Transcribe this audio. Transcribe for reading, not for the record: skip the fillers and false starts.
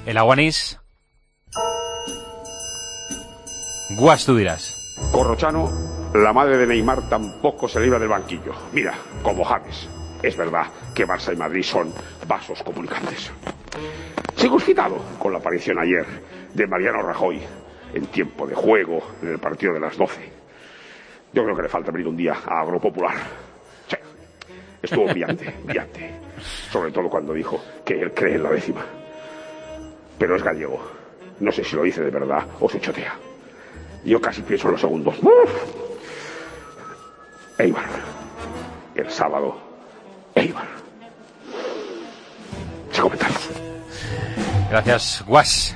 El Aguanís. Guas, tú dirás. Corrochano, la madre de Neymar tampoco se libra del banquillo. Mira, como James. Es verdad que Barça y Madrid son vasos comunicantes. Sigo excitado con la aparición ayer de Mariano Rajoy en tiempo de juego en el partido de las 12. Yo creo que le falta venir un día a Agropopular. Sí, estuvo brillante, brillante. Sobre todo cuando dijo que él cree en la 10ª. Pero es gallego. No sé si lo dice de verdad o se chotea. Yo casi pienso en los segundos. Eibar. El sábado. Eibar. Sin comentarios. Gracias, Guas.